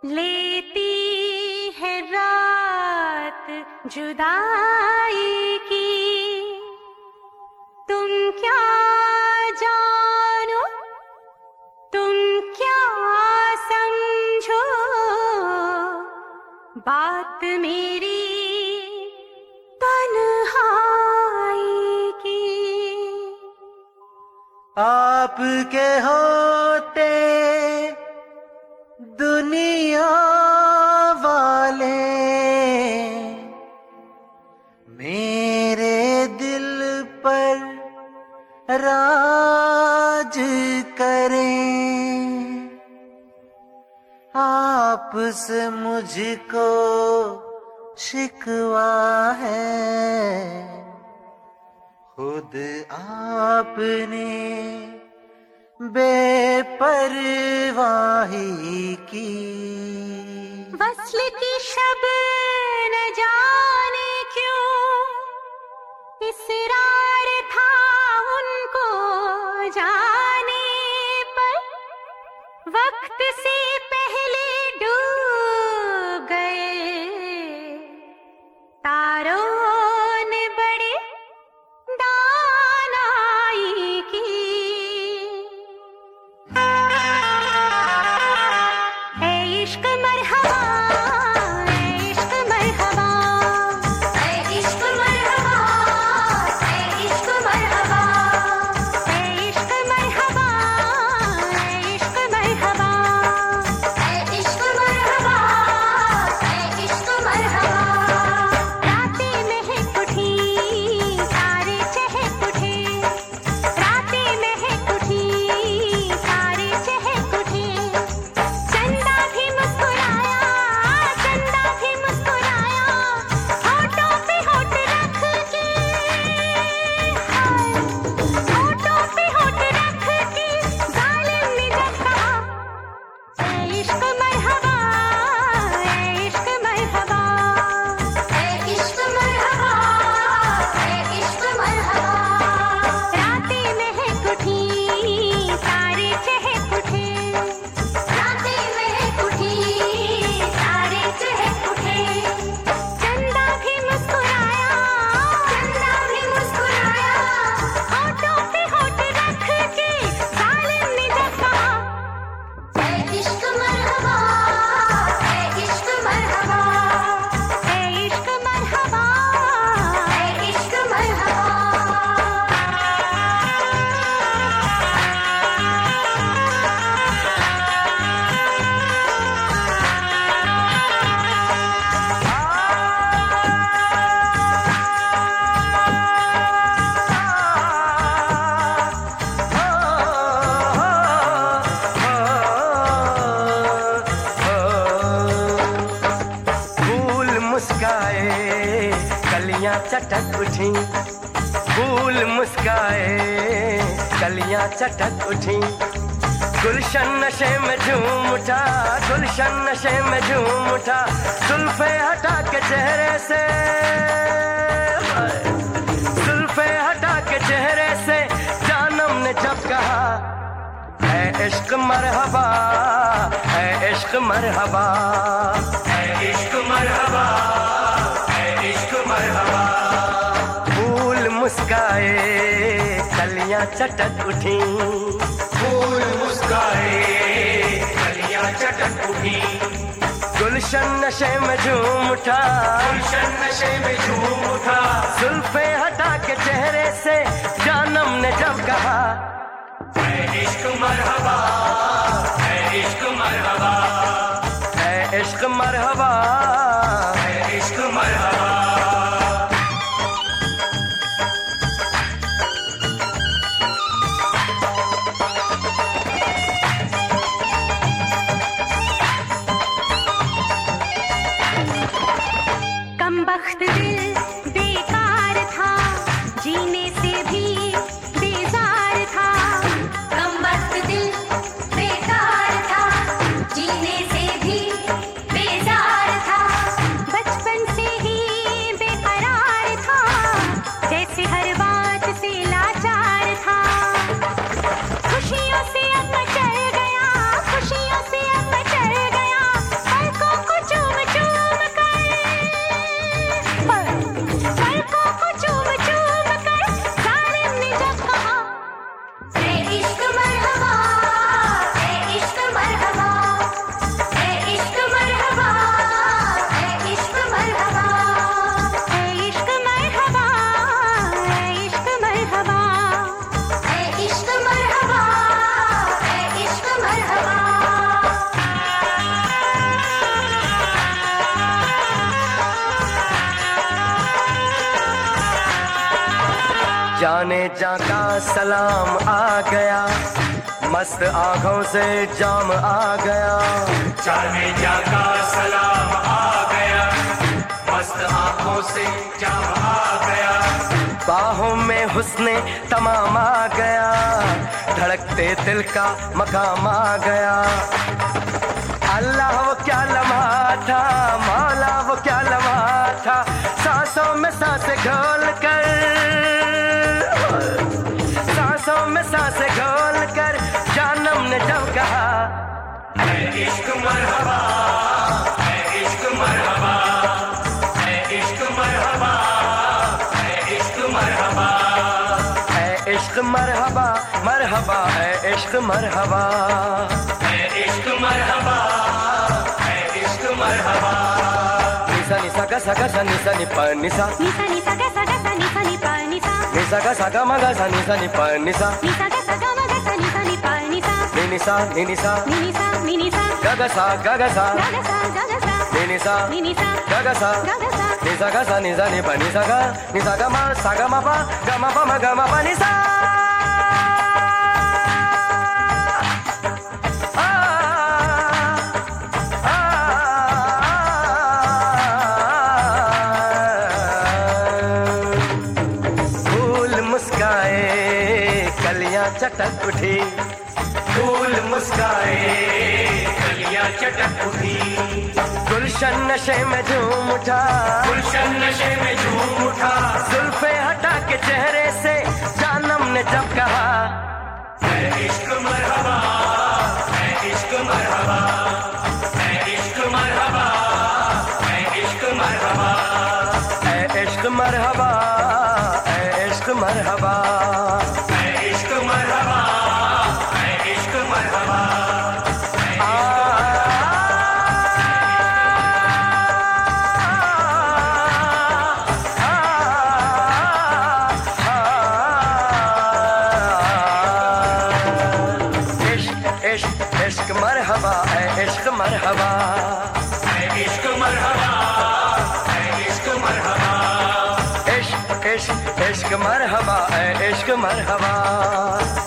लेती है रात जुदाई की, तुम क्या जानो, तुम क्या समझो बात मेरी तन्हाई की। आपके होते दुनिया वाले मेरे दिल पर राज करें, आपसे मुझको शिकवा है, खुद आपने बेपरवाही की। वस्ल की शब न जाने क्यों इसरार था उनको जाने पर, वक्त से पहले डूब गए तारों ने बड़े दानाई की। ए इश्क मरहबा, ए इश्क मरहबा, ए इश्क मरहबा, ए इश्क मरहबा, ए इश्क मरहबा, ए इश्क मरहबा, ए इश्क मरहबा, ए इश्क मरहबा। रातें महक उठी सारे चहक उठे, रातें महक उठी सारे चहक उठे, चंदा भी मुस्कुराया, चंदा भी मुस्कुराया, होठों पे होठ रख के, हाय होठों पे होठ रख के जालिम ने जब कहा, ए इश्क मरहबा, ए इश्क मरहबा, ए इश्क मरहबा, ए इश्क मरहबा। रातें महक उठी सारे चहक उठे, रातें महक उठी सारे चहक उठे, चंदा भी मुस्कुराया, चंदा भी मुस्कुराया, होठों पे होठ रख के जालिम ने जब कहा, ए इश्क मरहबा, ए इश्क मरहबा, ए इश्क मरहबा, ए इश्क मरहबा। फूल मुस्काए कलियां चटक उठी, फूल मुस्काए कलियां चटक उठी, गुलशन नशे में झूम उठा, गुलशन नशे में झूम उठा, जुल्फे हटा के चेहरे से, जुल्फे हटा के चेहरे से जानम ने जब कहा, है इश्क मरहबा, है इश्क मरहबा, है इश्क मरहबा, है इश्क मरहबा। फूल मुस्काए कलियां चटक उठी, फूल मुस्काए कलियां चटक उठी, गुलशन नशे में झूम उठा, गुलशन नशे में झूम उठा, जुल्फे हटा के चेहरे से जानम ने जब कहा, है इश्क मरहबा, है इश्क मरहबा, है इश्क मरहबा, है इश्क मरहबा। कमबख्त दिल बेकार था, जीने से भी बेजार था, कमबख्त दिल जाने जा का सलाम आ गया, मस्त आंखों से जाम आ गया। जाने जा का सलाम आ गया, मस्त आंखों से जाम आ गया। बाहों में हुस्ने तमाम आ गया, धड़कते दिल का मकाम आ गया। अल्लाह वो क्या लम्हा था, मौला वो क्या लम्हा था, सांसों में सांसें घोल कर, सांसों में सांसें घोल कर जानम ने जब कहा, है इश्क मरहबा, है इश्क मरहबा, है इश्क मरहबा, है इश्क मरहबा, है इश्क मरहबा, मरहबा है इश्क मरहबा, है इश्क मरहबा, है इश्क मरहबा। निसा निसा गा सा गा सा निसा नि प निसा, निसा निसा गा सा निसा नि पा निसा, निसा गा सा गा मा गा सा निसा नि प निसा, निसा गा सा गा मा गा सा निसा नि पा निसा, नि निसा नि निसा नि निसा गा गा सा गा गा सा, गा गा सा नि निसा नि निसा गा गा सा, गा गा सा निसा गा सा निसा नि प निसा गा मा सा गा मा पा गा मा पा मा गा मा पा निसा। कलियां चटक उठी, फूल मुस्काए कलियां चटक उठी, गुलशन नशे में झूम उठा, गुलशन नशे में झूम उठा। जुल्फे हटा के चेहरे से जानम ने जब कहा, है इश्क मरहबा, है इश्क मरहबा, है इश्क मरहबा, है इश्क मरहबा, है इश्क मरहबा, है इश्क मरहबा। है इश्क मरहबा, है इश्क मरहबा। इश्क मरहबा, है इश्क मरहबा, है इश्क मरहबा, है इश्क मरहबा। इश्क इश्क इश्क मरहबा, है इश्क मरहबा।